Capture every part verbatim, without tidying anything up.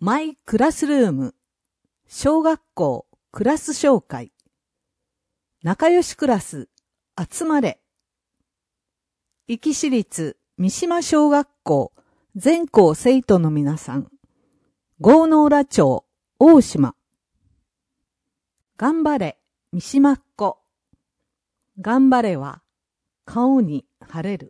マイクラスルーム、小学校クラス紹介、仲良しクラス集まれ、壱岐市立三島小学校全校生徒の皆さん、郷ノ浦町大島、頑張れ三島っ子、頑張れは顔に晴れる。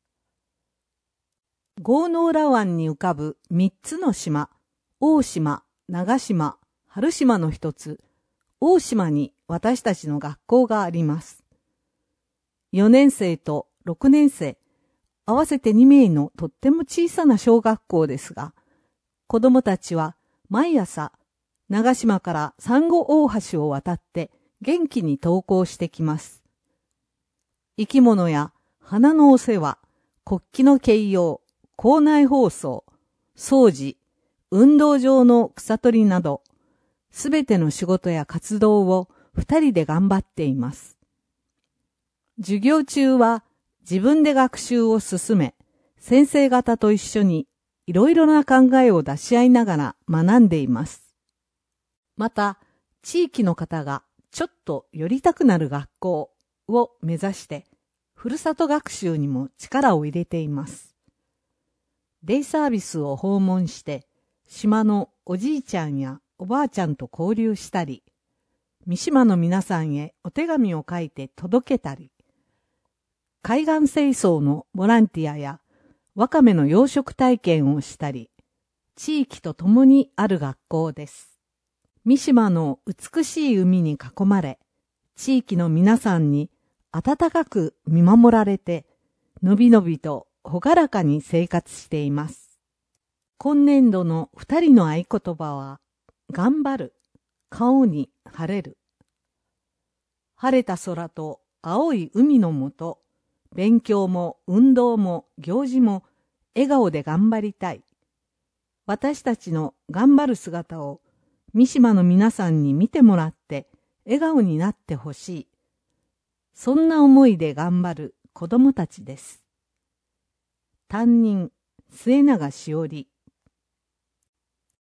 郷ノ浦湾に浮かぶ三つの島、大島、長島、春島の一つ、大島に私たちの学校があります。よねん生とろくねん生、合わせてに名のとっても小さな小学校ですが、子供たちは毎朝、長島から珊瑚大橋を渡って元気に登校してきます。生き物や花のお世話、国旗の掲揚、校内放送、掃除、運動場の草取りなど、すべての仕事や活動を二人で頑張っています。授業中は自分で学習を進め、先生方と一緒にいろいろな考えを出し合いながら学んでいます。また、地域の方がちょっと寄りたくなる学校を目指して、ふるさと学習にも力を入れています。デイサービスを訪問して、島のおじいちゃんやおばあちゃんと交流したり、三島の皆さんへお手紙を書いて届けたり、海岸清掃のボランティアやワカメの養殖体験をしたり、地域と共にある学校です。三島の美しい海に囲まれ、地域の皆さんに温かく見守られて、のびのびとほがらかに生活しています。今年度の二人の合言葉は、頑張る、顔に晴れる。晴れた空と青い海の下、勉強も運動も行事も笑顔で頑張りたい。私たちの頑張る姿を三島の皆さんに見てもらって笑顔になってほしい。そんな思いで頑張る子供たちです。担任、末永しおり。